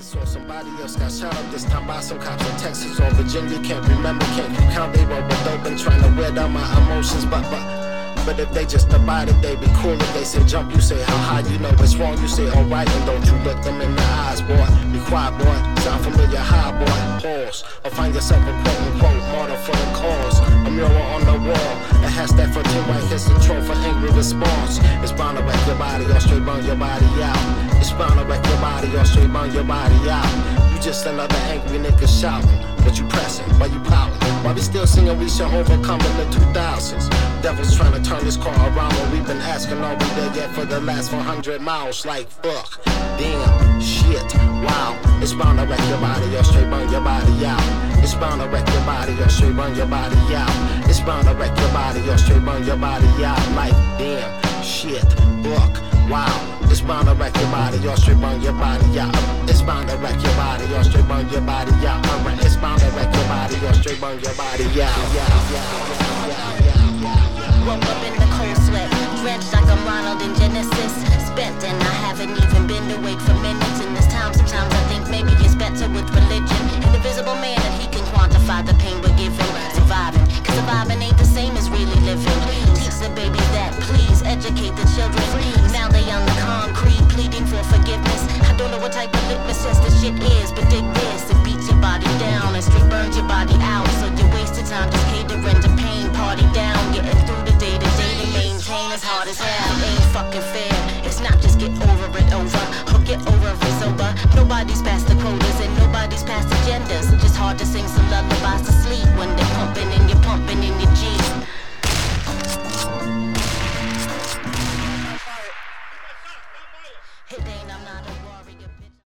saw somebody else got shot up this time by some cops in Texas or Virginia. Can't remember, can't keep count. They roll with dope and trying to wear down my emotions, but if they just about it, they be cool. If they say jump, you say how high. You know it's wrong, you say alright, and don't you look them in the eyes, boy. Be quiet, boy. Sound familiar, high, boy. Pause or find yourself a quote unquote martyr for the cause. A mural on the wall, a hashtag for team right hits the troll for angry response. It's bound to wreck your body or straight burn your body out. It's bound to wreck your body or straight burn your body out. You just another angry nigga shouting, but you pressing, why you pouting? Why we still singing we should overcome in the 2000s? Devils trying to turn this car around when we've been asking, are we there yet for the last 400 miles? Like fuck, damn, shit, wow. It's bound to wreck your body or straight burn your body out. It's bound to wreck your body or straight burn your body out. It's bound to wreck your body or straight burn your body out. Like damn, shit, fuck, wow. It's bound to wreck your body or straight burn your body out. It's bound to wreck your body or straight burn your body out. It's bound to wreck your body or straight burn your body out. Woke up in the cold sweat, drenched like I'm Ronald in Genesis. Spent and I haven't even been awake for minutes. In this time, sometimes I think maybe it's better with religion. An invisible man that he can quantify the pain we're giving. Surviving, cause surviving ain't the same as really living. Teach the babies that, please educate the children. Now they on the concrete, pleading for forgiveness. I don't know what type of litmus test this shit is, but dig this. It beats your body down and straight burns your body out. So you wasted time just catering to pain. Party down, getting through the day to day to maintain as hard as hell. Ain't fucking fair. It's not just get over it over, or get over it sober. Nobody's past the quotas and nobody's past agendas. Just hard to sing some lullabies to sleep when